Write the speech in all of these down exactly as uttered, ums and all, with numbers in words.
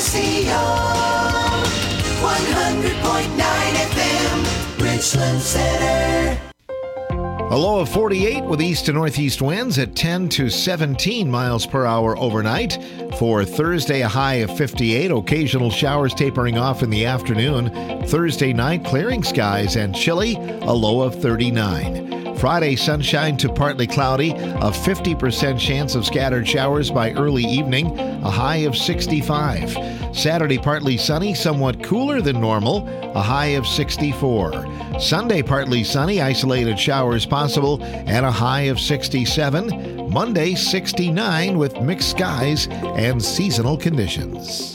C O one hundred point nine F M, Richland Center. A low of forty-eight with east to northeast winds at ten to seventeen miles per hour overnight. For Thursday, a high of fifty-eight. Occasional showers tapering off in the afternoon. Thursday night, clearing skies and chilly, a low of thirty-nine. Friday, sunshine to partly cloudy, a fifty percent chance of scattered showers by early evening, a high of sixty-five. Saturday, partly sunny, somewhat cooler than normal, a high of sixty-four. Sunday, partly sunny, isolated showers possible, and a high of sixty-seven. Monday, sixty-nine with mixed skies and seasonal conditions.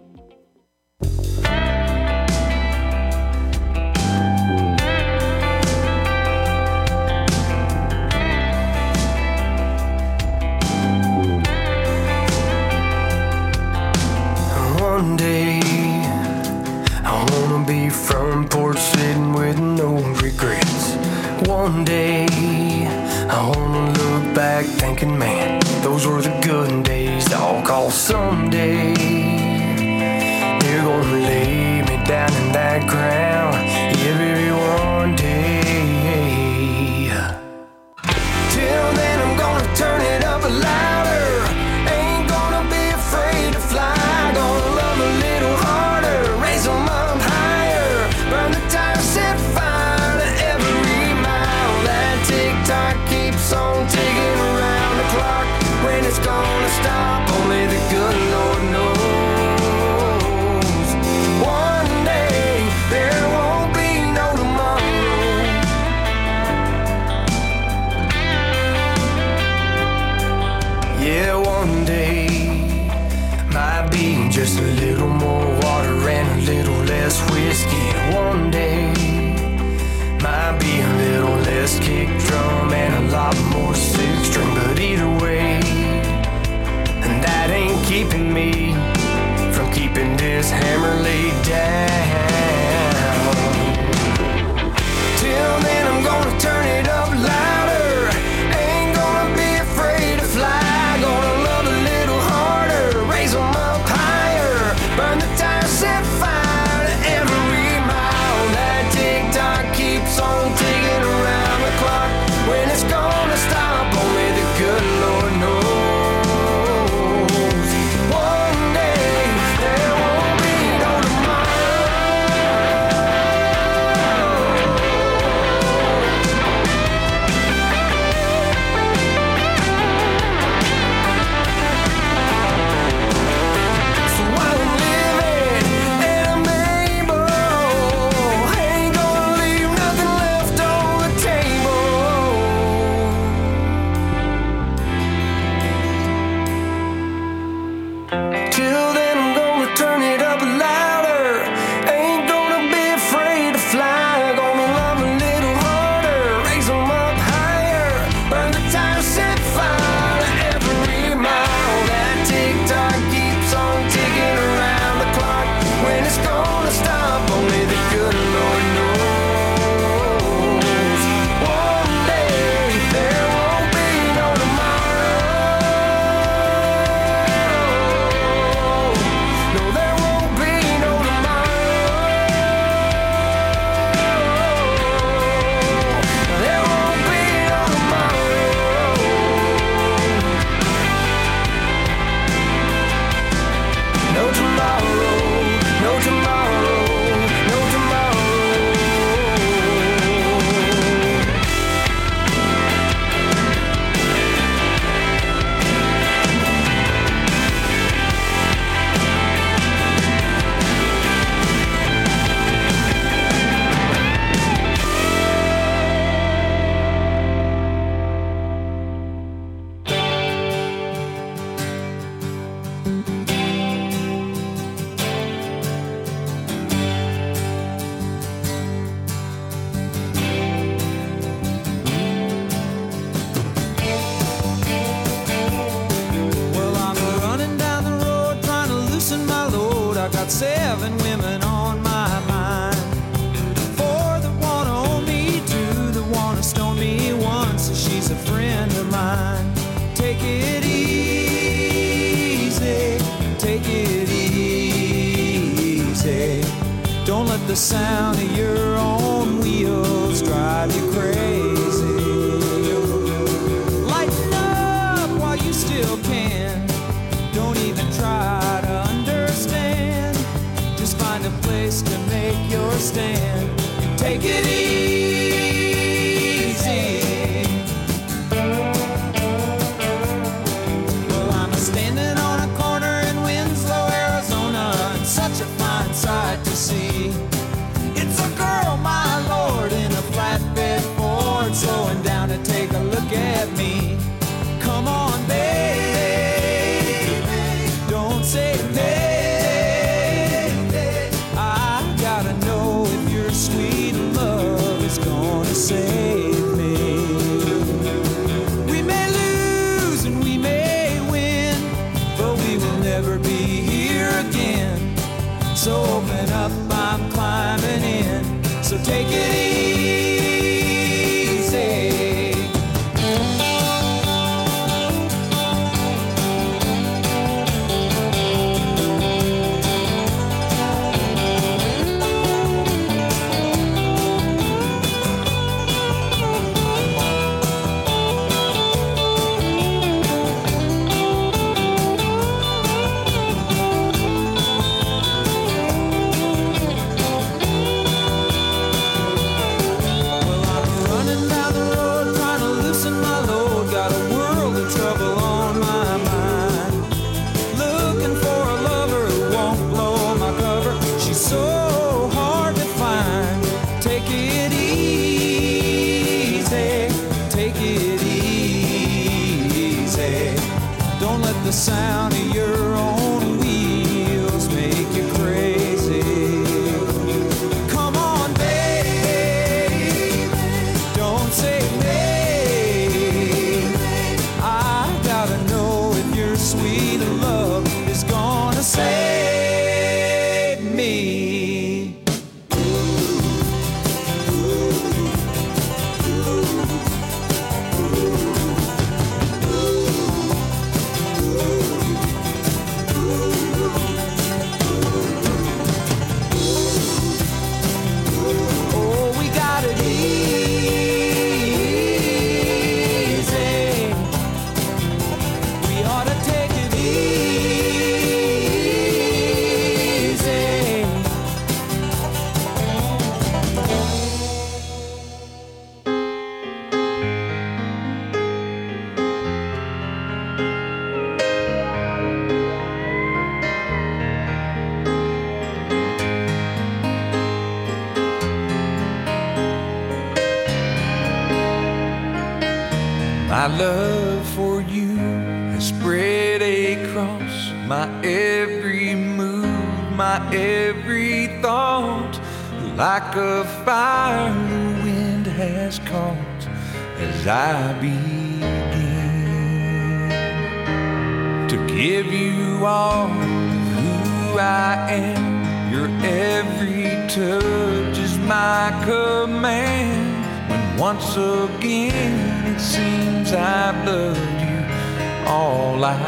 One day, I wanna be front porch sitting with no regrets. One day, I wanna look back thinking, man, those were the good days. I'll call someday. They're gonna lay me down in that ground. Yeah, baby, one day. Till then, I'm gonna turn it up louder. Ain't gonna be afraid to fly. Gonna love a little harder. Raise them up higher. Burn the tires, set fire to every mile. That tick-tock keeps on ticking around the clock. When it's gonna stop, only the good Lord knows. One day, there won't be no tomorrow. Yeah, one day might be just a little more water and a little less whiskey. One day might be a little less kick drum and a lot more six string. But either way, and that ain't keeping me from keeping this hammer laid down. Till then, I'm gonna turn it up louder. Ain't gonna be afraid to fly. Gonna love a little harder. Raise them up higher. Burn the tires, set fire to every mile. That tick-tock keeps on ticking around the clock. When it's gonna stop, only the good Lord knows. One day, there won't be no So while I'm living and I'm able, ain't gonna leave nothing left on the table. Till then, I'm gonna turn it up louder. Ain't gonna be afraid to fly. Gonna love a little harder. Raise them up higher. Burn the tires, set fire to every mile. That tick-tock keeps on ticking around the clock. When it's gonna stop, only the good Lord knows. One day, there won't be no tomorrow. No, there won't be no tomorrow. There won't be no tomorrow. No tomorrow, no tomorrow, no tomorrow. Well, I'm running down the road trying to loosen my load. I got seven women on my mind. Four that wanna own me, two that wanna stone me, one says she's a friend of mine. Take it easy, take it easy. the sound of your own wheels drive you crazy. Lighten up while you still can. Don't even try to understand. Just find a place to make your stand and take it easy. Well, I'm standing on a corner in Winslow, Arizona, and such a fine sight to see. It's a girl, my lord, in a flatbed Ford, slowing down to take a look at me. Come on, baby, don't say maybe. I gotta know if your sweet love is gonna save me. We may lose and we may win, but we will never be here again. So open up, I'm climbing in. So take it easy. The sound of your own wheels make you crazy. Come on, baby, don't say maybe. I gotta know if your sweet love is gonna save me. My love for you has spread across my every move, my every thought. Like a fire the wind has caught as I begin to give you all of who I am. Your every touch is my command. When once again it seems I've loved you all I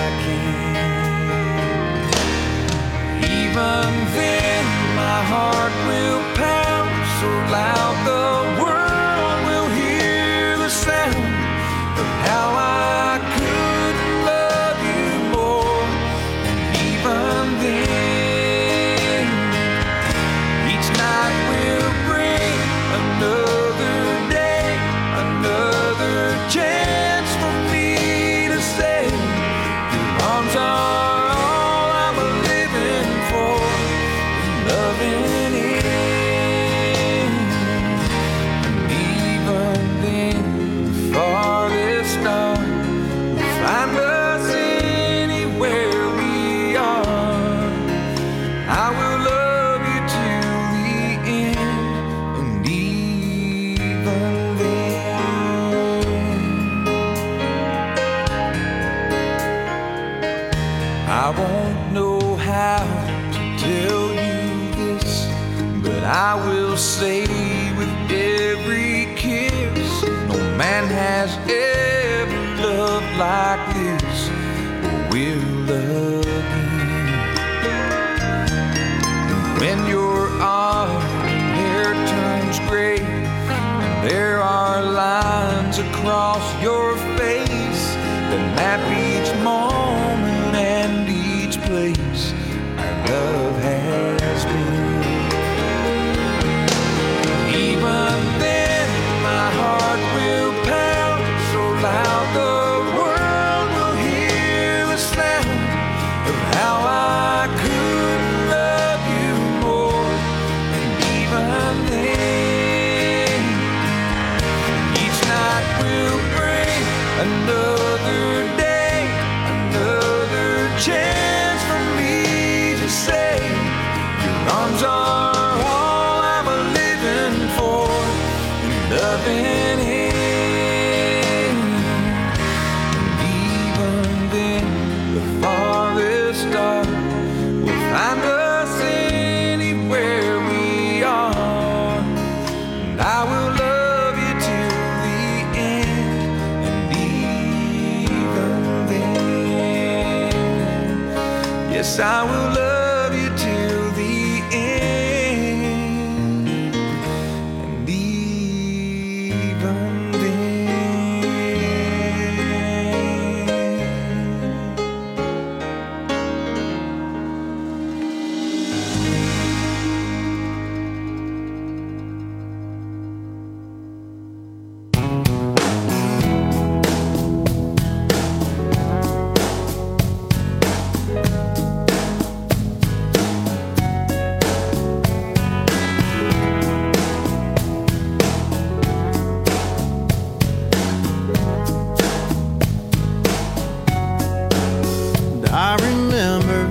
can. Even then my heart will pound so loud the world will hear the sound of how I could love you more. And even then each night will bring another day, another chance for me to say your arms are all I'm living for, loving in. And even then the farthest star will find us anywhere we are. I will love you till the end. And even I won't know how to tell you this, but I will say with every kiss, no man has ever loved like this or will again. And when your arms lines across your face that map each moment and each place our love has been. Even then, my heart will pound so loud the world will hear the sound of how I could love you more. And even then, each night will bring another day, another chance for me to say your arms are all I'm living for and loving him. And even then, the farthest star will find us anywhere we are. And I will love you till the end. And even then, yes, I will love you till the end. And even I remember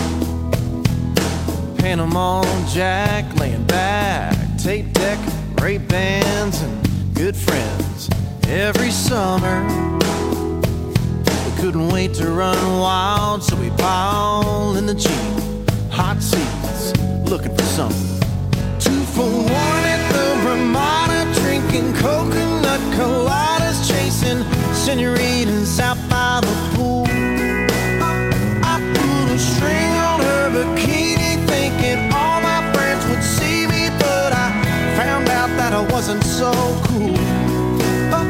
Panama Jack laying back, tape deck, Ray-Bans, and good friends every summer. We couldn't wait to run wild, so we piled in the Jeep, hot seats, looking for something. Two for one at the Ramada, drinking coconut coladas, chasing senoritas out by the pool. String on her bikini, thinking all my friends would see me, but I found out that I wasn't so cool. Oh,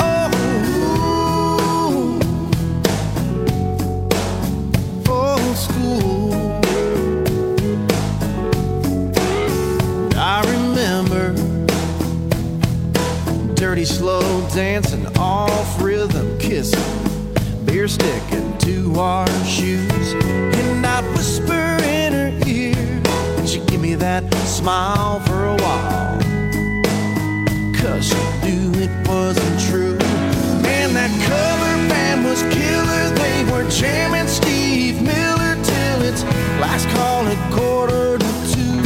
oh, old school. I remember dirty slow dancing, off rhythm kissing, beer sticking to our shoes, and I'd whisper in her ear, and she'd give me that smile for a while, 'cause she knew it wasn't true. Man, that cover band was killer. They were jamming Steve Miller till its last call at quarter to two.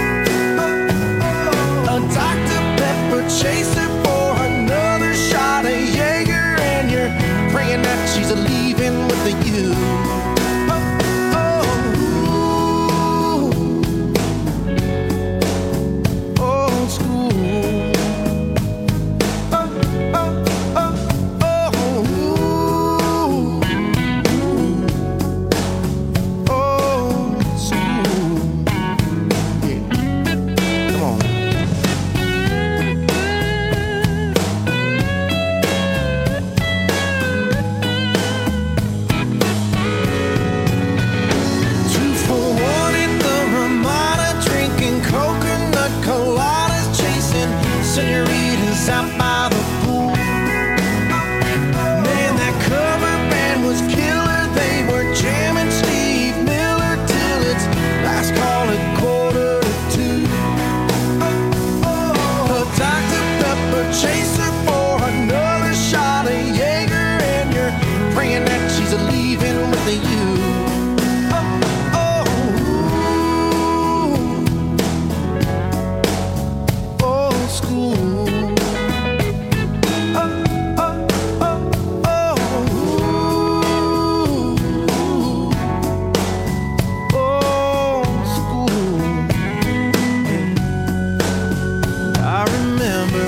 A Doctor Pepper chaser for another shot of Jaeger, and you're praying that she's leaving with the you. Old school. Oh, oh, oh, oh. Old school. Yeah. Come on. Two for one at the Ramada, drinking coconut coladas, chasing senoritas out by the pool. Man, that cover band was killer. They were jamming Steve Miller till its last call at quarter to two. A Doctor Pepper chaser for another shot of Jaeger, and you're praying that she's leaving with you. Old school. Oh, oh, oh, oh. Old school. I remember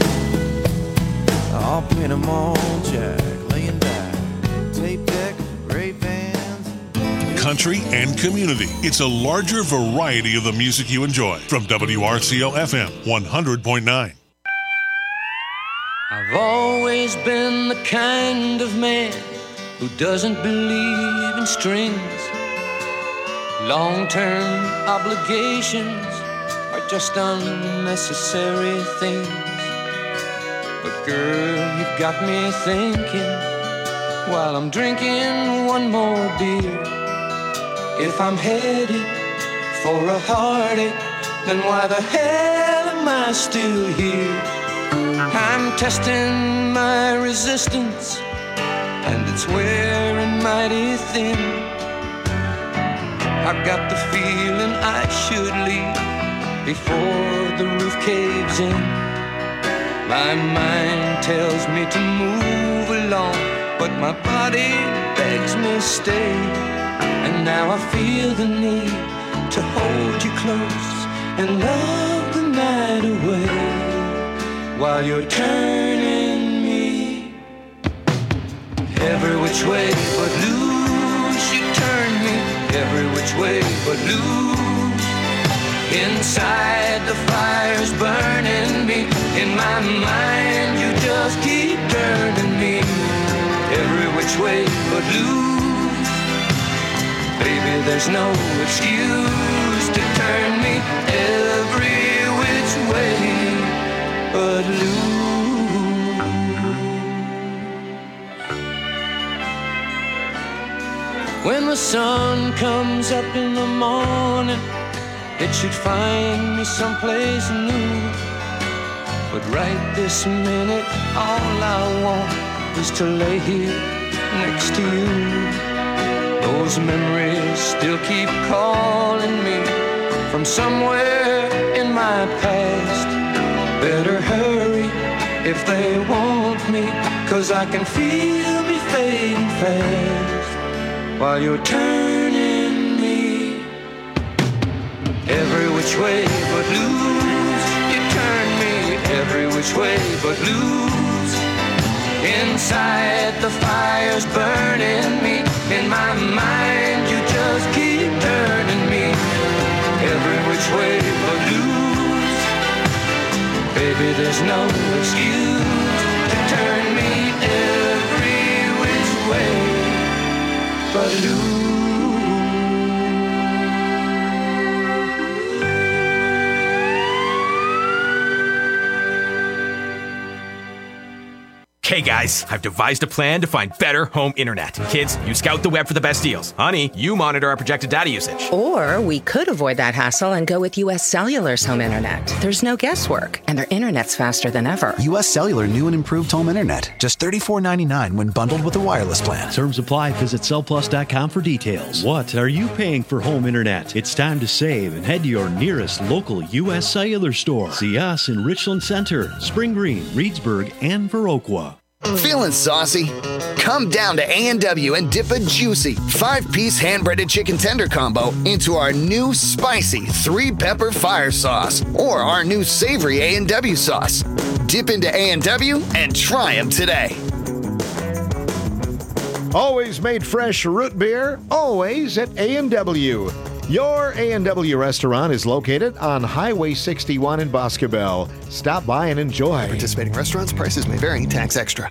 all Panama Jack laying back, tape deck, Ray-Bans. Country and community. It's a larger variety of the music you enjoy. From W R C O F M one hundred point nine. I've always been the kind of man who doesn't believe in strings. Long-term obligations are just unnecessary things. But girl, you've got me thinking while I'm drinking one more beer. If I'm headed for a heartache, then why the hell am I still here? I'm testing my resistance, and it's wearing mighty thin. I've got the feeling I should leave before the roof caves in. My mind tells me to move along, but my body begs me stay. And now I feel the need to hold you close and love the night away while you're turning me every which way but loose. You turn me every which way but loose. Inside the fire's burning me. In my mind you just keep turning me every which way but loose. Baby, there's no excuse to turn me every which way but loose. When the sun comes up in the morning, it should find me someplace new. But right this minute, all I want is to lay here next to you. Those memories still keep calling me from somewhere in my past. Better hurry if they want me, 'cause I can feel me fading fast while you're turning me every which way but loose. You turn me every which way but loose. Inside the fire's burning me. In my mind you just keep turning me every which way but loose. Baby, there's no excuse to turn me every which way but loose. Hey guys, I've devised a plan to find better home internet. Kids, you scout the web for the best deals. Honey, you monitor our projected data usage. Or we could avoid that hassle and go with U S Cellular's home internet. There's no guesswork, and their internet's faster than ever. U S Cellular new and improved home internet. Just thirty-four ninety-nine when bundled with a wireless plan. Terms apply. Visit cell plus dot com for details. What are you paying for home internet? It's time to save and head to your nearest local U S Cellular store. See us in Richland Center, Spring Green, Reedsburg, and Viroqua. Feeling saucy? Come down to A and W and dip a juicy five-piece hand-breaded chicken tender combo into our new spicy three-pepper fire sauce or our new savory A and W sauce. Dip into A and W and try them today. Always made fresh root beer, always at A and W. Your A and W restaurant is located on Highway sixty-one in Boscobel. Stop by and enjoy. Participating restaurants, prices may vary, tax extra.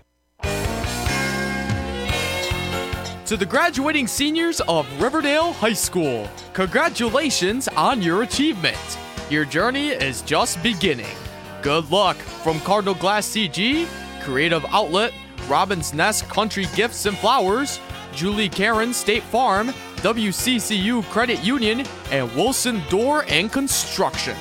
To the graduating seniors of Riverdale High School, congratulations on your achievement. Your journey is just beginning. Good luck from Cardinal Glass C G, Creative Outlet, Robin's Nest Country Gifts and Flowers, Julie Karen State Farm, W C C U Credit Union, and Wilson Door and Construction.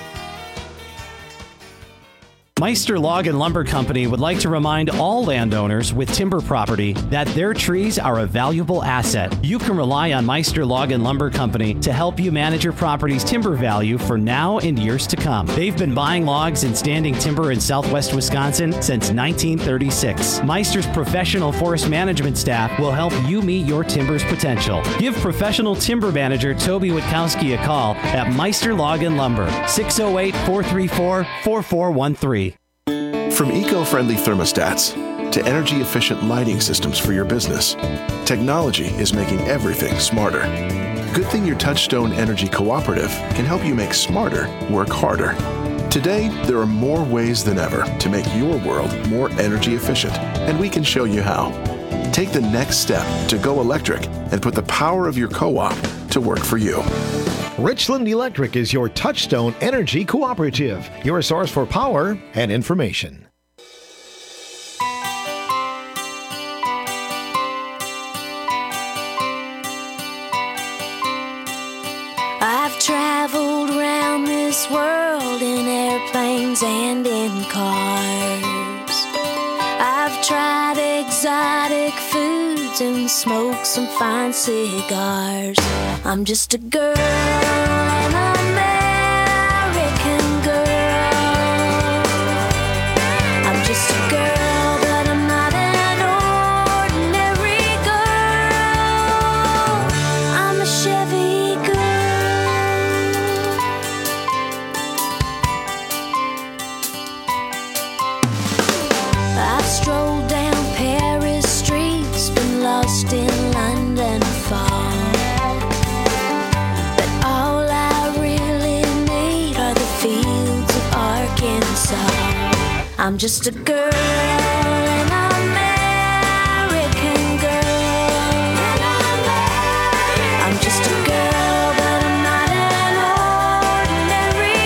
Meister Log and Lumber Company would like to remind all landowners with timber property that their trees are a valuable asset. You can rely on Meister Log and Lumber Company to help you manage your property's timber value for now and years to come. They've been buying logs and standing timber in southwest Wisconsin since nineteen thirty-six. Meister's professional forest management staff will help you meet your timber's potential. Give professional timber manager Toby Witkowski a call at Meister Log and Lumber, six oh eight, four three four, four four one three. From eco-friendly thermostats to energy-efficient lighting systems for your business, technology is making everything smarter. Good thing your Touchstone Energy Cooperative can help you make smarter work harder. Today, there are more ways than ever to make your world more energy efficient, and we can show you how. Take the next step to go electric and put the power of your co-op to work for you. Richland Electric is your touchstone energy cooperative, your source for power and information. I've traveled around this world in airplanes and in cars. I've tried exotic foods and smoked some fine cigars. I'm just a girl, an American girl. I'm just a girl, but I'm not an ordinary girl. I'm a Chevy girl. I've strolled down Paris streets, been lost in London fog. But all I really need are the fields of Arkansas. I'm just a girl, an American girl. I'm just a girl, but I'm not an ordinary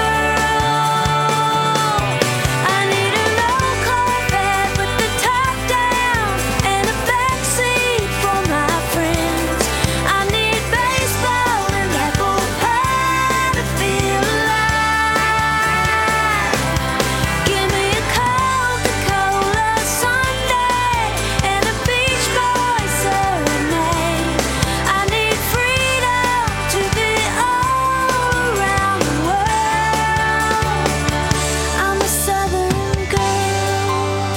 girl. I need a low Corvette with the top down and a backseat for my friends. I need baseball and apple pie to feel alive. Give me a Coca-Cola sundae and a Beach Boy serenade. I need freedom to be all around the world. I'm a Southern girl.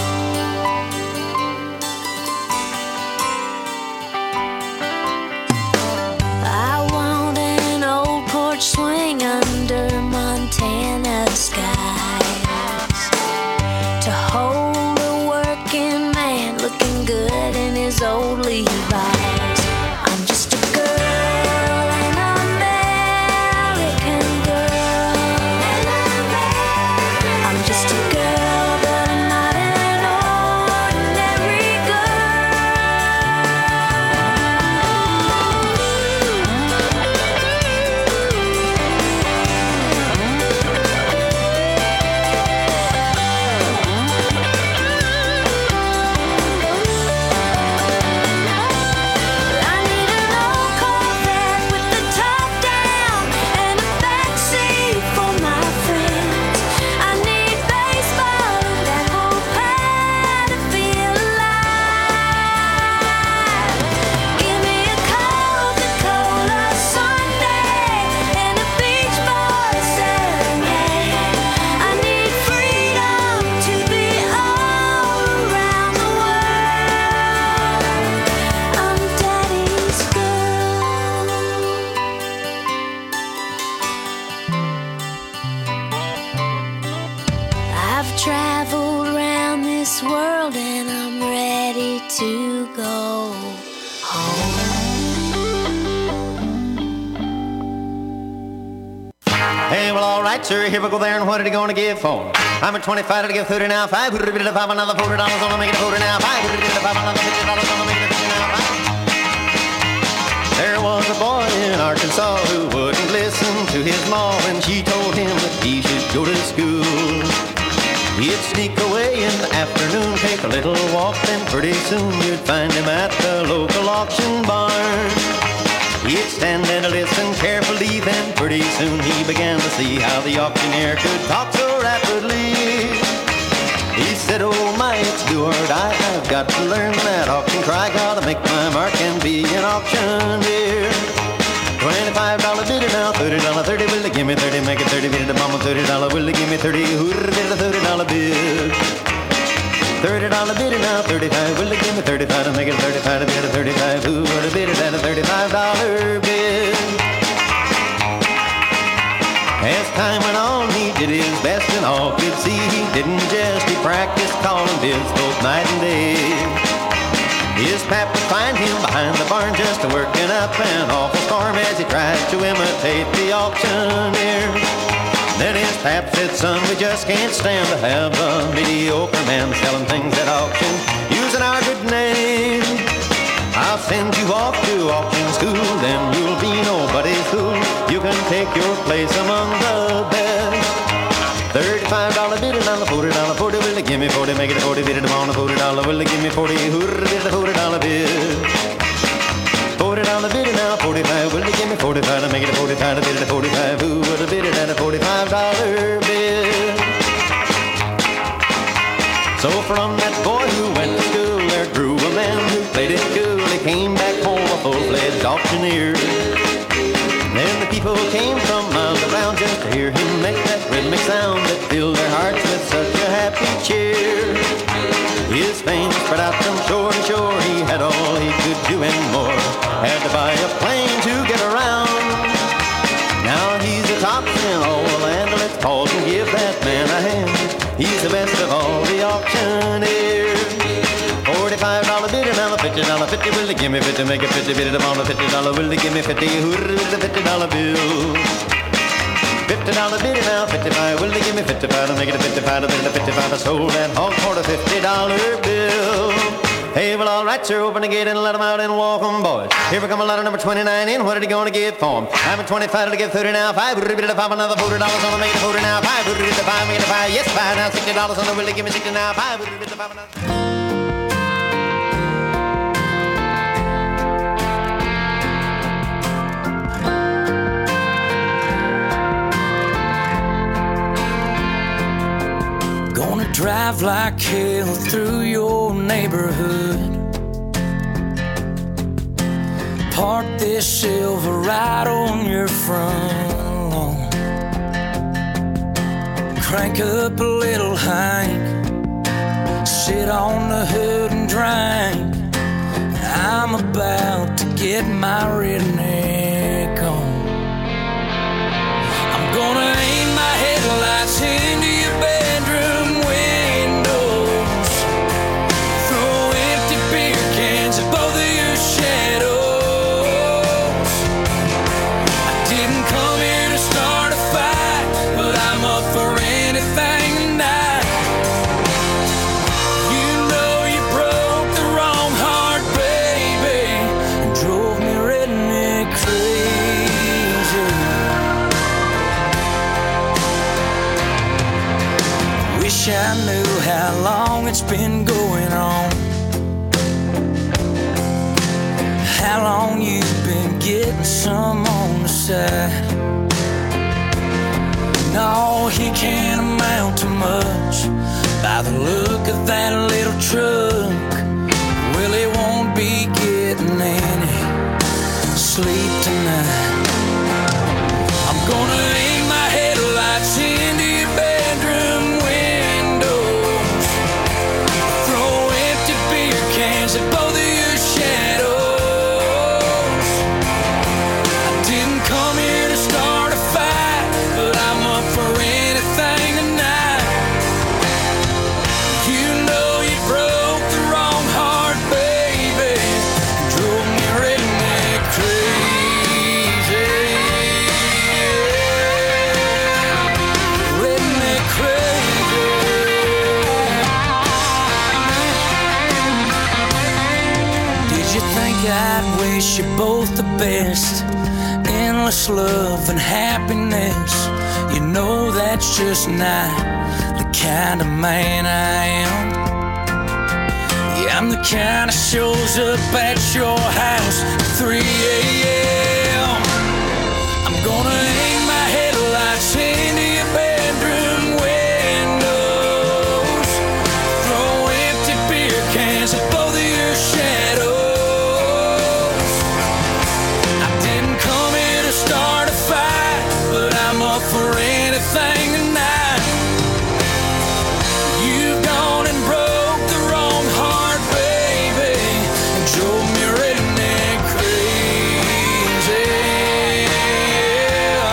I want an old porch swing under Montana skies to hold a working man looking good in his old Levi's. I'm just a girl, an American girl. I'm just a girl, but I'm not an ordinary I need an old Corvette with the top down and a backseat for my friends. I need baseball and apple pie to feel alive. Give me a Coca-Cola sundae and a Beach Boy serenade. I need freedom to be all around the world. I'm Daddy's girl. I've traveled around this world and I'm ready to go home. Hey, well, all right, sir. Here we go there, and what are you going to give for? I'm at twenty-five to give thirty now. Five. Put it a five, another forty dollars on to make it a forty now. Five. Put it a five, another fifty dollars on to make it a fifty now. Five. There was a boy in Arkansas who wouldn't listen to his ma when she told him that he should go to school. He'd sneak away in the afternoon, take a little walk, then pretty soon you'd find him at the local auction barn. He'd stand and listen carefully, then pretty soon he began to see how the auctioneer could talk so rapidly. He said, oh my, it's do or die, I've got to learn that auction cry, gotta make my mark and be an auctioneer. Twenty-five dollar bidder now, thirty dollar thirty, will they give me thirty, make it thirty, bid it to mama, thirty dollar, will they give me thirty, hooter, bid a thirty dollar bid. Thirty dollar bidder now, thirty-five, will they give me thirty-five to make it thirty-five to bid a thirty-five, who would have bid it at a thirty-five dollar bid? As time went on, he did his best and all could see he didn't just, he practiced calling bids both night and day. His pap would find him behind the barn just working up an awful storm as he tried to imitate the auctioneer. Then his pap said, son, we just can't stand to have a mediocre man selling things at auction using our good name. I'll send you off to auction school, then you'll be nobody's fool. You can take your place among the best. Thirty-five dollar bid and on the forty dollar forty. Will they give me forty? Make it a forty bid and on the forty dollar. Will they give me forty? Hooray, bid the forty dollar bid. Forty dollar bid and now forty-five. Will they give me forty-five to make it a forty-five? Bid it a forty-five. Who would have bid it at a forty-five dollar bid? So from that boy who went to school, there grew a man who played it cool. He came back home a full-fledged auctioneer. Then the people came from miles around just to hear him make that rhythmic sound that filled their hearts with such a happy cheer. His fame spread out from shore to shore. He had all he could do and more. Had to buy a plane to get around. Now he's the top in all the land. Let's pause and give that man a hand. He's the best of all the auctioneers. Forty-five dollar bid and now a fifty dollar fifty. Will they give me fifty? Make it fifty bid it on a fifty dollar. Will they give me fifty? Hooray, the fifty dollar bill. Fifty dollar bid and now fifty-five. Will they give me fifty-five to make it a fifty-five? To bid it a fifty-five. I sold that hog for a fifty dollar bill. Hey, well, all right, sir, open the gate and let them out and walk 'em, boys. Here we come a lot of number twenty-nine in. What are they going to give for 'em? I'm at twenty-five to give thirty now. Five, bid it a five, another forty dollars on the make it a forty now. Five, bid it a five, make it a five. Yes, five now, sixty dollars on the will they give me sixty now. Five, bid it a five, another. Drive like hell through your neighborhood. Park this silver right on your front lawn. Crank up a little Hank. Sit on the hood and drink. I'm about to get my redneck on. I'm gonna aim my headlights into your bedroom windows. Throw empty beer cans at both of your shadows. I didn't come here to start a fight, but I'm up for anything tonight. You know you broke the wrong heart, baby, and drove me redneck crazy. Wish I knew how long it's been going on, how long you've been getting some on the side. No, he can't amount to much by the look of that little truck. Well, he won't be getting any sleep tonight. I'm gonna aim my headlights into your bedroom windows. Throw empty beer cans at both of your shadows. I didn't come here to start a fight, but I'm up for anything tonight. You know you broke the wrong heart, baby, and drove me redneck crazy. Redneck crazy. Did you think I'd wish you both the best? Endless love and happiness. You know that's just not the kind of man I am. Yeah, I'm the kind that shows up at your house at three a.m. I'm gonna aim my headlights into your bedroom windows. Throw empty beer cans at both of your shadows. I didn't come here to start a fight, but I'm up for anything tonight. You've gone and broke the wrong heart, baby, and drove me redneck crazy.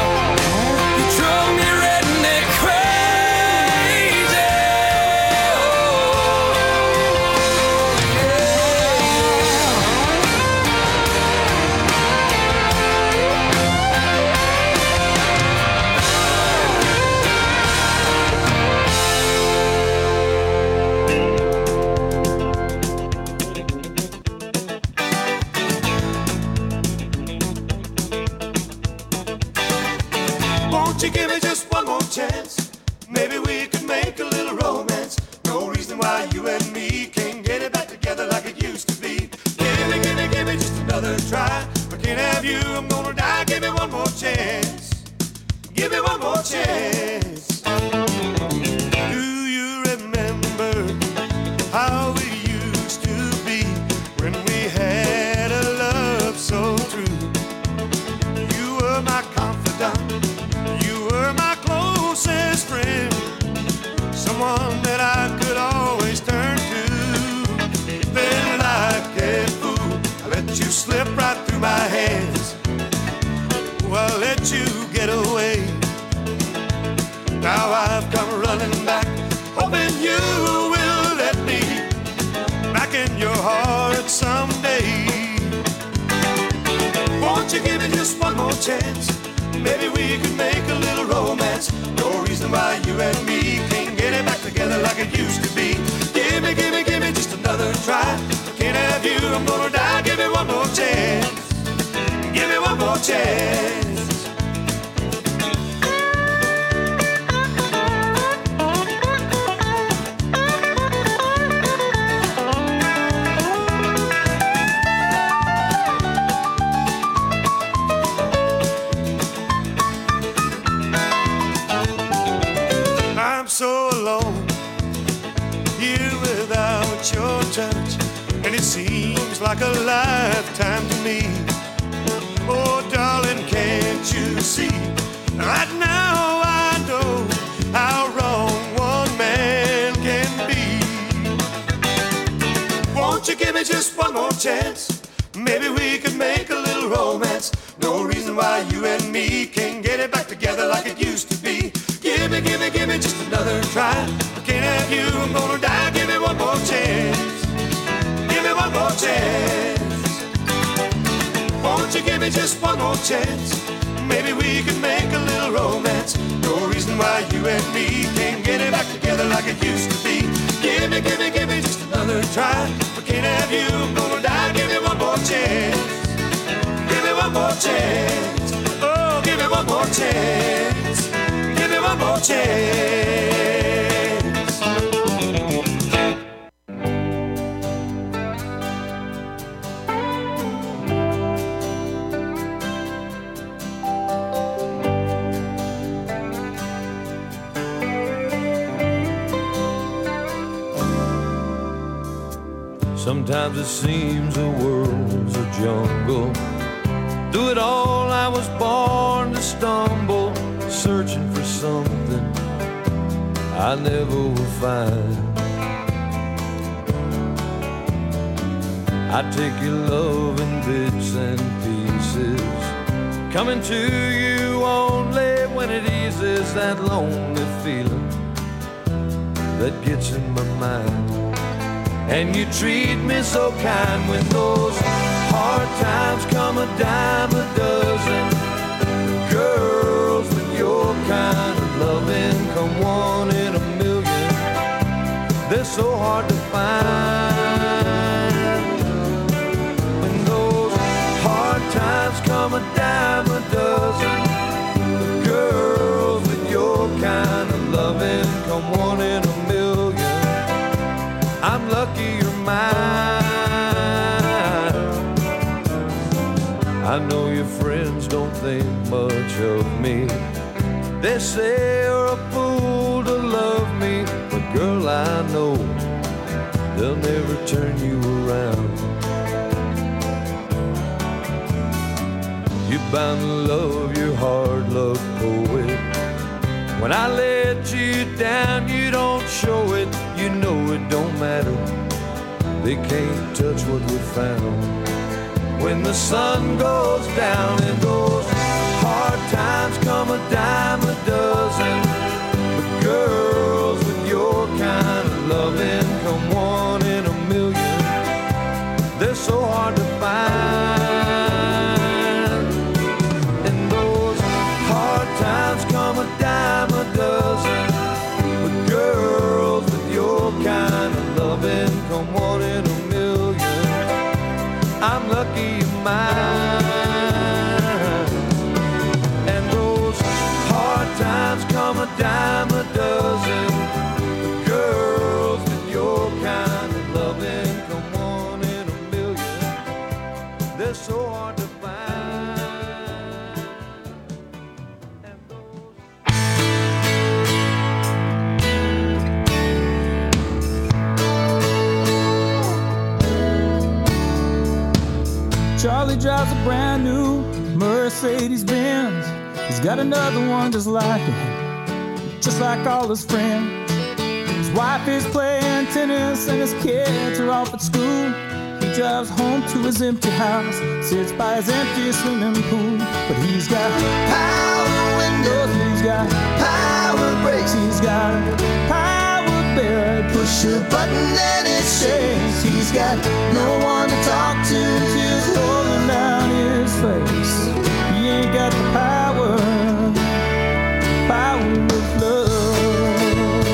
how we used to be when we had a love so true. You were my confidant, you were my closest friend, someone that I could always turn to. Then like a fool, I let you slip right through my hands. Oh, I let you get away. Now I've come running back, hoping you will let me back in your heart someday. Won't you give me just one more chance? Maybe we could make a little romance. No reason why you and me can't get it back together like it used to be. Give me, give me, give me just another try. I can't have you, I'm gonna die. Give me one more chance. Give me one more chance. So alone, here without your touch, and it seems like a lifetime to me. Oh, darling, can't you see? Right now I know how wrong one man can be. Won't you give me just one more chance? Maybe we could make a little romance. No reason why you and me can't get it back together like it used to be. Give me, give me, give me just another try. I can't have you, I'm gonna die. Give me one more chance. Give me one more chance. Won't you give me just one more chance? Maybe we could make a little romance. No reason why you and me can't get it back together like it used to be. Give me, give me, give me just another try. I can't have you, I'm gonna die. Give me one more chance. Give me one more chance. Oh, give me one more chance. Give me one more chance. Sometimes it seems the world's a jungle. Through it all I was born to stumble, searching for something I never will find. I take your love in bits and pieces, coming to you only when it eases that lonely feeling that gets in my mind. And you treat me so kind when those hard times come a dime a dozen. Girls with your kind of loving come one in a million. They're so hard to find. When those hard times come a dime a dozen. Girls with your kind of loving come one in a million. I'm lucky you're mine. I know your friends don't think much of me. They say you're a fool to love me, but girl, I know they'll never turn you around. You're bound to love your hard luck poet. When I let you down, you don't show it. You know it don't matter. They can't touch what we found. When the sun goes down and those hard times come a dime a dozen. But girls with your kind of loving come one in a million. They're so hard to find. And those hard times come a dime a dozen. But girls with your kind of loving come one in a million. I'm lucky you're mine. And those hard times come a dime a dozen. The girls with your kind of loving come one in a million. They're so hard to find. Charlie drives a brand new Mercedes Benz. He's got another one just like it, just like all his friends. His wife is playing tennis and his kids are off at school. He drives home to his empty house, sits by his empty swimming pool. But he's got power windows, he's got power brakes, he's got a power bed. Push a button and it shakes. He's got no one to talk to, just holding down his face. He ain't got the power, power of love.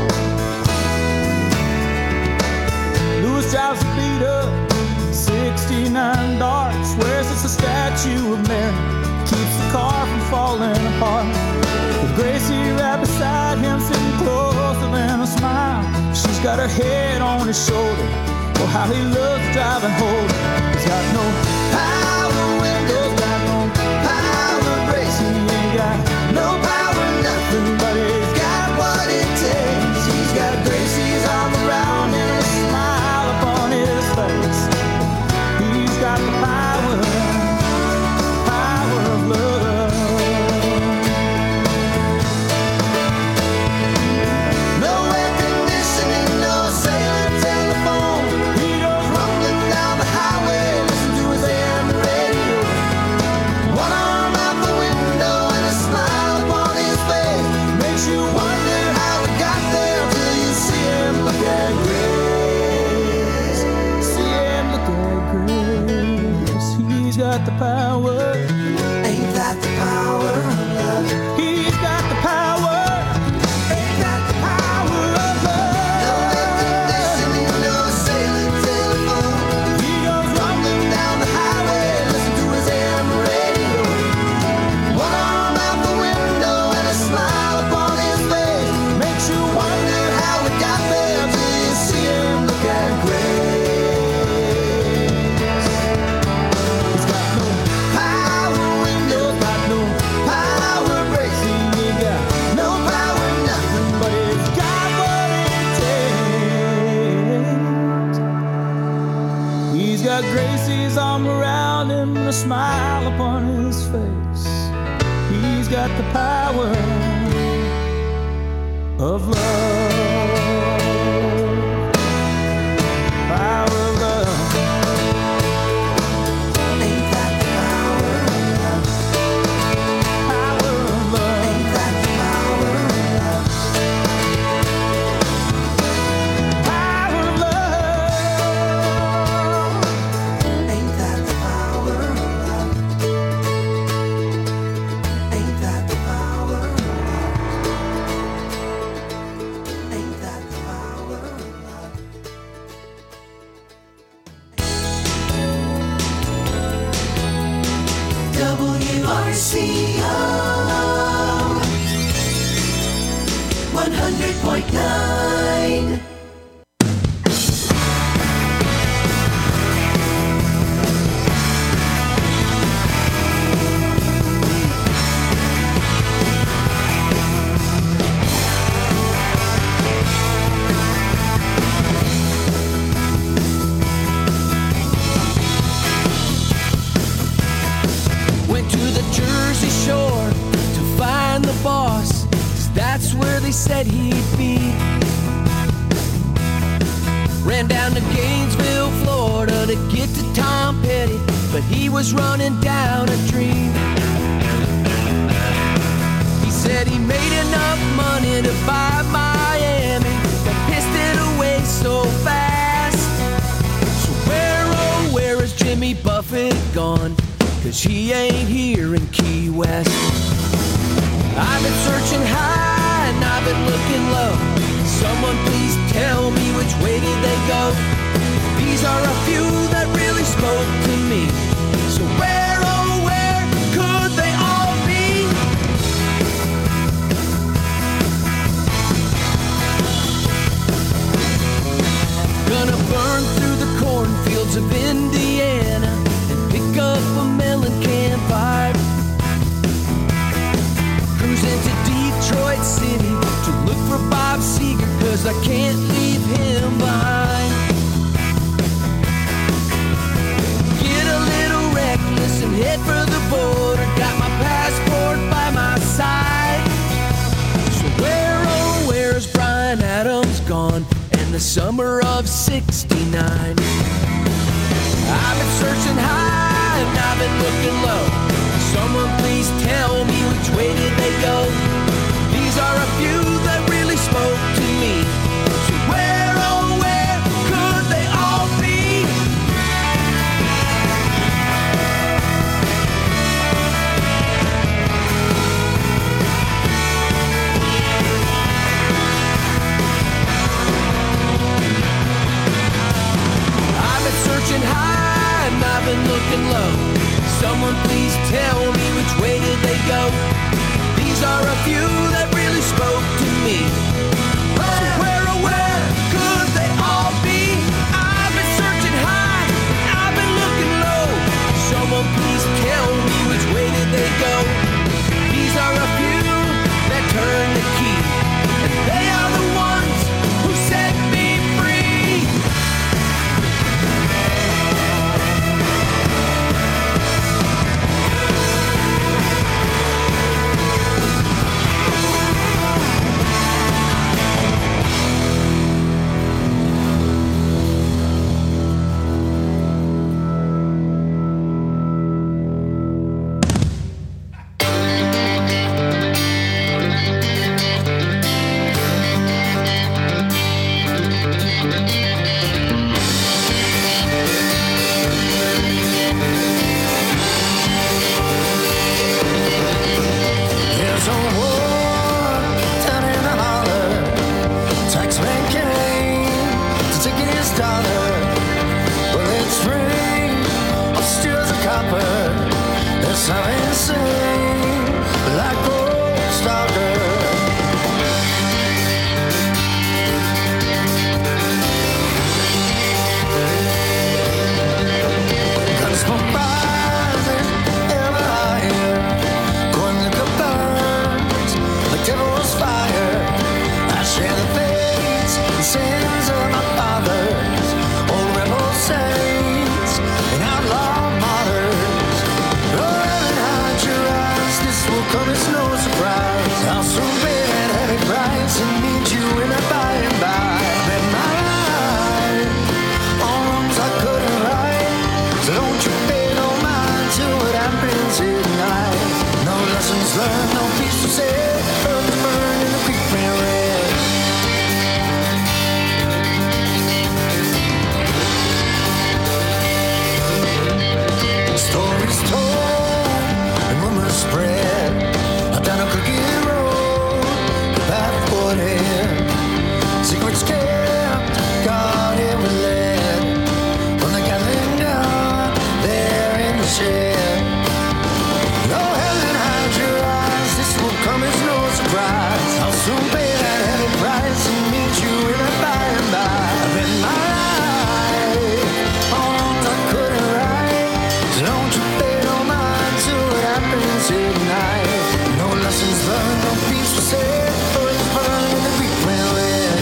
Louis drives a beat up sixty-nine Dart, swears it's a statue of Mary, keeps the car from falling apart. With Gracie right beside him, sitting closer than a smile. She's got her head on his shoulder. Oh, how he loves driving home. He's got no power windows, got no power brakes. He ain't got no power, nothing, but he's got what it takes. He's got Gracie's arm around and a smile upon his face. He's got the power, power of love. No air conditioning, no cellular telephone. He goes rumbling down the highway, listen to his A M radio. One arm out the window and a smile upon his face. Makes you wonder how he got there till you see him look at Grace. See him look at Grace. He's got the power. Ain't that the power of love? He's got the power. Ain't that the power of love? No air conditioning, no cellular telephone. He goes rumbling down the highway, listen to his A M radio. One arm out the window and a smile upon his face. Makes you wonder how he got there till you see him look at Grace. He's got no power windows, got no power brakes. He ain't got no power, nothing, but he's got what it takes. He's got Gracie's arm around him and a smile upon his face. He's got the power of love. Power of love. Ain't that the power of love? Power of love. Ain't that the power of love? Power of love. Ain't that the power of love? Ain't that the power of love? Ain't that the power of love? W R C O one hundred point nine. Went to the Jersey Shore to find the boss, 'cause that's where they said he'd be. Ran down to Gainesville, Florida to get to Tom Petty, but he was running down a dream. He said he made enough money to buy Miami, but pissed it away so fast. So where, oh, where is Jimmy Buffett gone? 'Cause he ain't here in Key West. I've been searching high and I've been looking low. Someone please tell me which way did they go? These are a few that really spoke to me. So where, oh where could they all be? Gonna burn through the cornfields of Indiana and pick up a melon can vibe. Cruising to Detroit City to look for Bob Seger, 'cause I can't leave him behind. Get a little sixty-nine. I've been searching high and I've been looking low. Someone please tell me which way did they go? These are a few that really spoke to me. So where, oh where could they all be? I've been searching high and I've been looking low. Someone please tell me which way did they go? These are a few that really spoke to me. So where, oh where could they all be? I've been searching high, I've been looking low. Someone please tell me which way did they go? These are a few that turned the key, and they are the ones who set me free. There's a war down in the holler. Taxman came to take his dollar. Well, it's free or steals a copper. There's some insane like gold stalker. Gunsmoke rising ever higher. Corn liquor burns like devil's fire. I share the fates and sins of my fathers, old rebel saints and outlaw martyrs. Oh, heaven, hide your eyes, this will come as no surprise. I'll soon pay that heavy price and meet you in a by and by. I bet my life on wrongs I couldn't right, so don't you pay no mind to what happens at night. No lessons learned, no peace to say. Earth burned in the creek ran red. Stories told and rumors spread down a crooked road, the path wooded. Secrets kept, God it was led from the gathering gun there in the shed. No heaven, hide your eyes, this will come as no surprise. I'll soon pay that heavy price and meet you in a by and by. I bet my life on wrongs I couldn't right, so don't you pay no mind to what happens at night. No lessons learned, no peace to say. Earth burned in the creek ran red.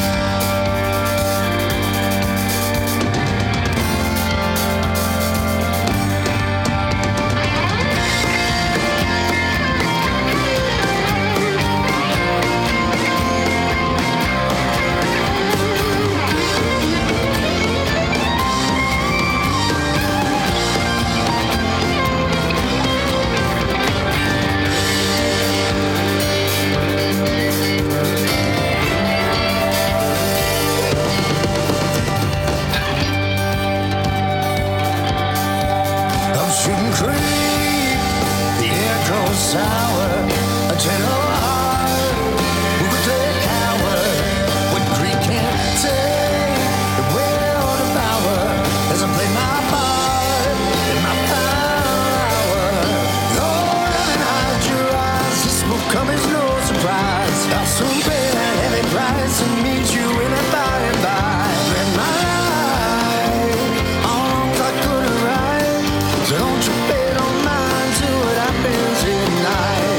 Up Shooting Creek, the air grows sour. A gentle heart who could play coward. What Creek can't take, it will devour. As I play my part in my final hour. Lord, heaven, hide your eyes, this will come as no surprise. I'll soon pay that heavy price and meet you in a by and by. Bet my life on wrongs I couldn't right, so don't you pay no mind to what happens at night.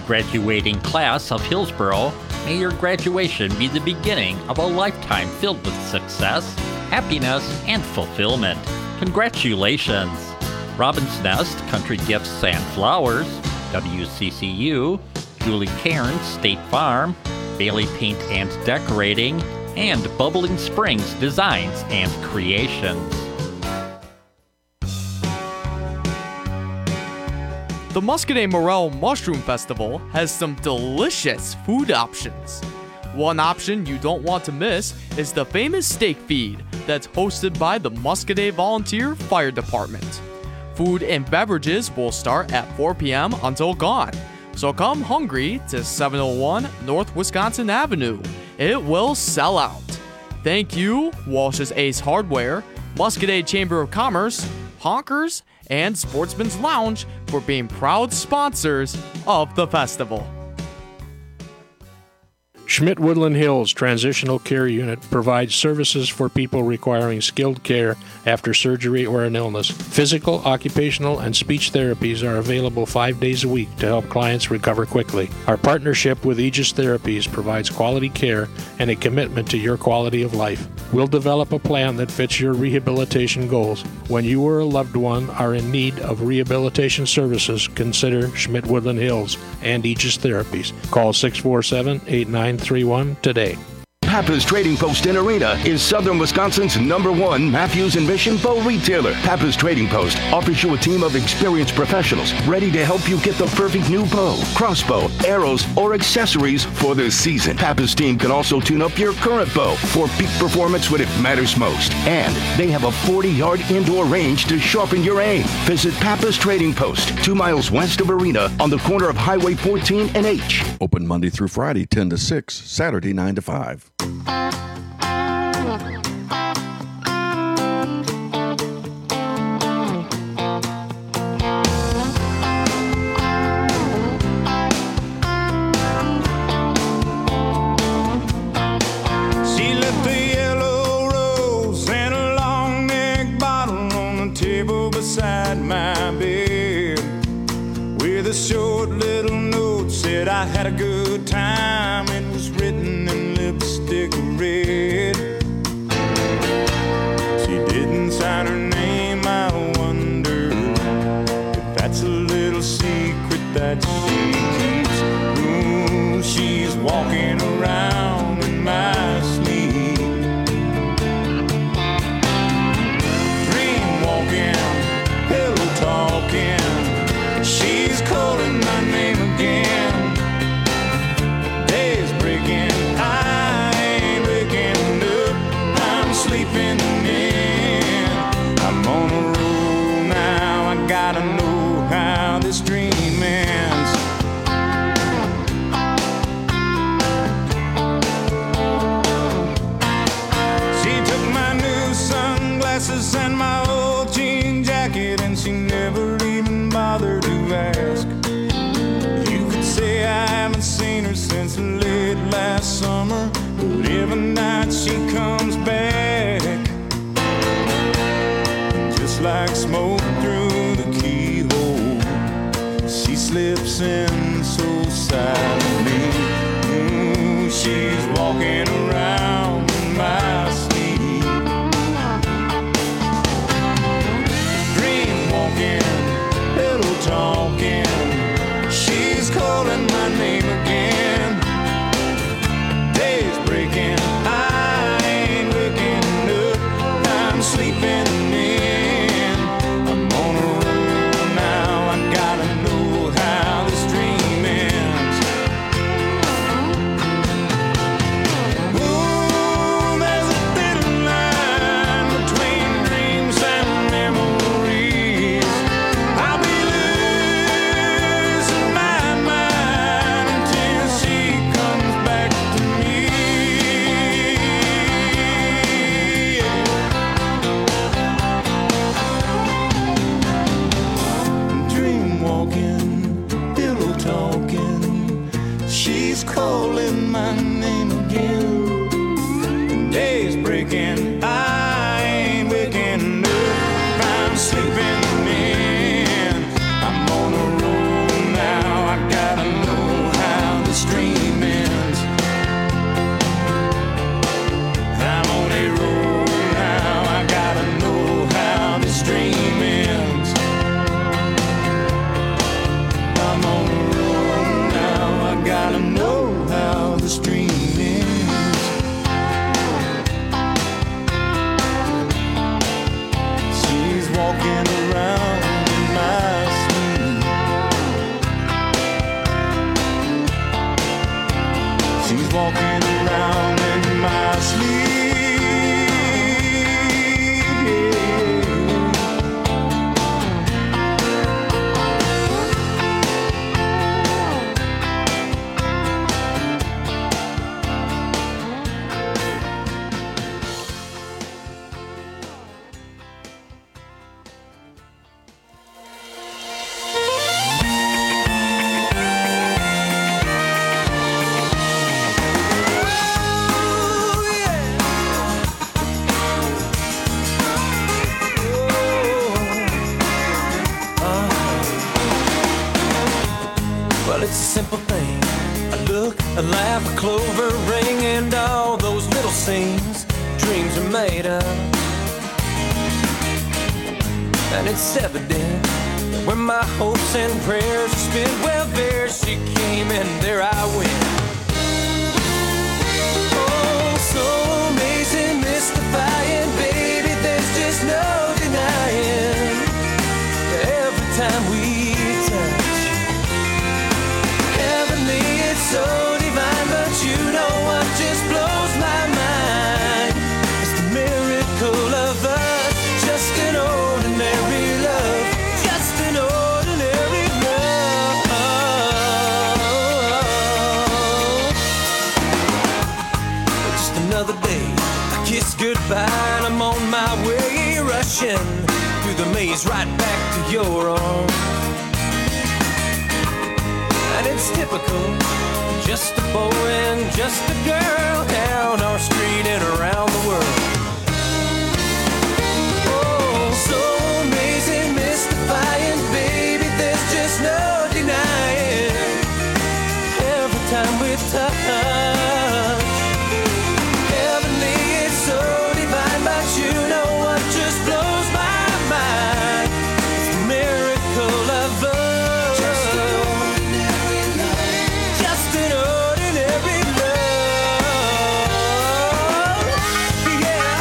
Graduating class of Hillsboro, may your graduation be the beginning of a lifetime filled with success, happiness, and fulfillment. Congratulations! Robin's Nest, Country Gifts and Flowers, W C C U, Julie Cairns, State Farm, Bailey Paint and Decorating, and Bubbling Springs Designs and Creations. The Muscadet Morel Mushroom Festival has some delicious food options. One option you don't want to miss is the famous steak feed that's hosted by the Muscadet Volunteer Fire Department. Food and beverages will start at four p.m. until gone, so come hungry to seven oh one North Wisconsin Avenue. It will sell out. Thank you, Walsh's Ace Hardware, Muscadet Chamber of Commerce, Honkers, and Sportsman's Lounge for being proud sponsors of the festival. Schmidt Woodland Hills Transitional Care Unit provides services for people requiring skilled care after surgery or an illness. Physical, occupational, and speech therapies are available five days a week to help clients recover quickly. Our partnership with Aegis Therapies provides quality care and a commitment to your quality of life. We'll develop a plan that fits your rehabilitation goals. When you or a loved one are in need of rehabilitation services, consider Schmidt Woodland Hills and Aegis Therapies. Call six four seven, eight nine three one today. Pappas Trading Post in Arena is Southern Wisconsin's number one Matthews and Mission bow retailer. Pappas Trading Post offers you a team of experienced professionals ready to help you get the perfect new bow, crossbow, arrows, or accessories for this season. Pappas team can also tune up your current bow for peak performance when it matters most. And they have a forty-yard indoor range to sharpen your aim. Visit Pappas Trading Post, two miles west of Arena on the corner of Highway fourteen and H. Open Monday through Friday, ten to six, Saturday, nine to five. She left a yellow rose and a long neck bottle on the table beside my bed, with a short little note said I had a good time. It was written in lipstick red. She didn't sign her name. I wonder if that's a little secret that she keeps. Ooh, she's walking around in my sleep, dream walking, pillow talking. She's calling my name again. Days breaking, I ain't waking up. I'm sleeping in. I'm on a roll now. I gotta know how this dream ends. She took my new sunglasses and my old jean jacket, and she never even bothered to ask. You could say I haven't seen her since late last summer, but every night she comes back, just like smoke through the keyhole. She slips in so silently. Ooh, she's walking around in my sleep, dream walking, pillow talking. She's calling my name again. Days breaking, I ain't waking up. I'm sleeping in. I'm on a roll now. I gotta know how this dream ends. Ooh, there's a thin line between dreams and memories. I'll be losing my mind until she comes back to me. Dream walking, pillow talking. She's calling my name again. Days breaking, I ain't waking up. I'm sleeping in. I'm on a roll now. I gotta know simple thing. A look, a laugh, a clover ring, and all those little scenes dreams are made of. And it's evident that when my hopes and prayers are spent, well, there she came and there I went. Oh, so amazing, mystifying, baby, there's just no denying. Every time we touch, heavenly, it's so divine, but you know what just blows my mind? It's the miracle of us, just an ordinary love, just an ordinary love. Just another day, I kiss goodbye and I'm on my way, rushing through the maze right back to your arms. And it's typical, just a boy and just a girl down our street and around the world. Oh, so amazing, mystifying, baby, there's just no denying. Every time we touch, heavenly, it's so divine, but you know what just blows my mind? It's the miracle of love. Just an ordinary love. Just an ordinary love. Yeah.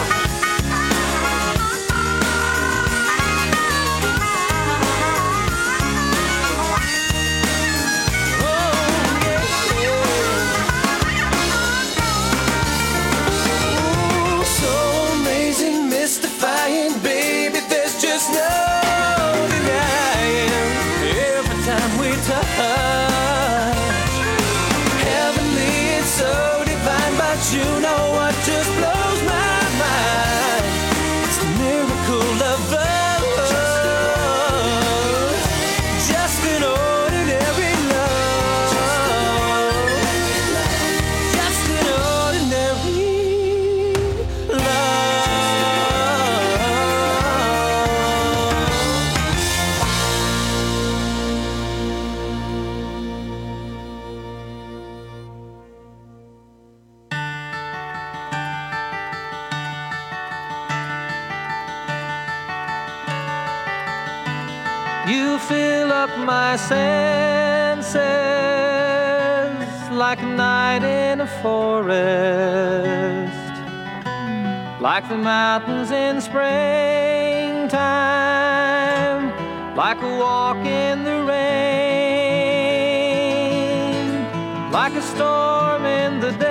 Oh, so amazing, mystifying, baby, there's just no denying. Every time we touch, heavenly, it's so divine, but you know what just blows my mind? It's the miracle of love. Just an ordinary love. Just an ordinary You fill up my senses like a night in a forest, like the mountains in springtime, like a walk in the rain, like a storm in the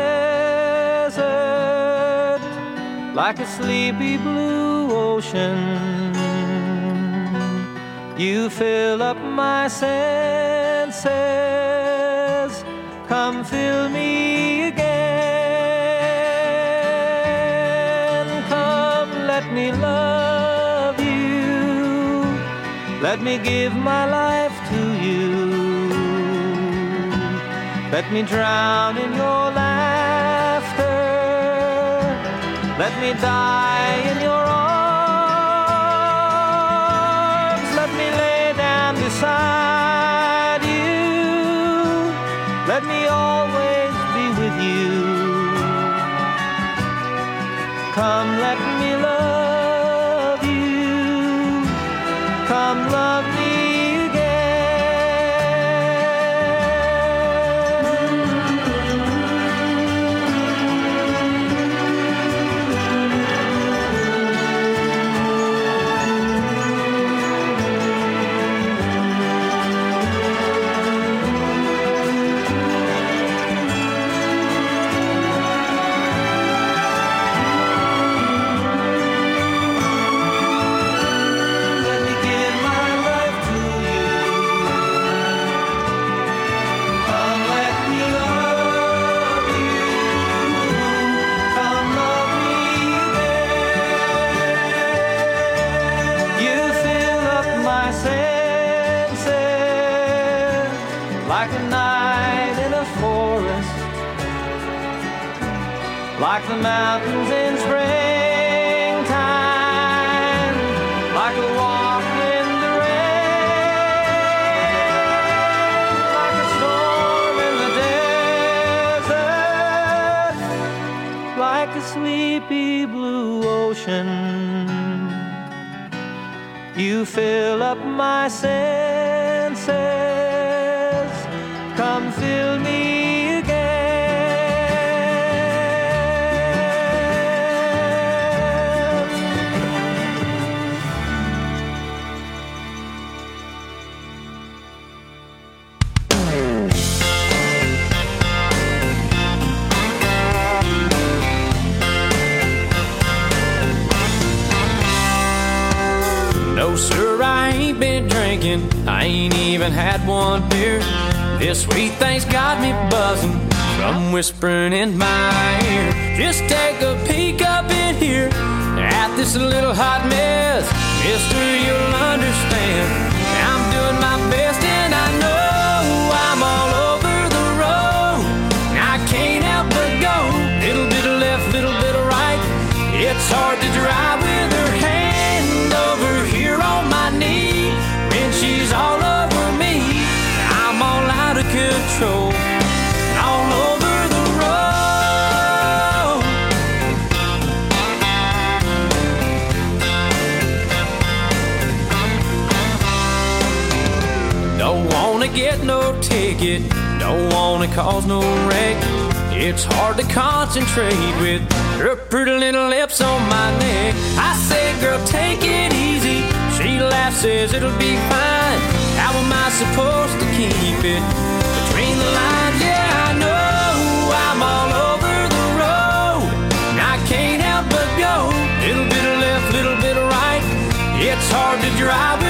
desert, like a sleepy blue ocean. You fill up my senses, come fill me again. Come, let me love you, let me give my life to you. Let me drown in your laughter, let me die in your arms. Let me lay down beside you, let me always be with you. Come, let me love you, come love me like a night in a forest, like the mountains in springtime, like a walk in the rain, like a storm ocean. You fill up my senses. Come fill me again. No, sir, I ain't been drinking. I ain't even had one beer. This sweet thing's got me buzzing from whispering in my ear. Just take a peek up in here at this little hot mess. Mister, you'll understand. I'm doing my best and I know I'm all over the road. I can't help but go. Little bit of left, little bit of right. It's hard to drive with her hand over here on my knee. When she's all over me, I'm all out of control. All over the road. Don't wanna get no ticket, don't wanna cause no wreck. It's hard to concentrate with her pretty little lips on my neck. I say, girl, take it easy. She laughs, says it'll be fine. How am I supposed to keep it between the lines? Yeah, I know I'm all over the road. And I can't help but go. Little bit of left, little bit of right. It's hard to drive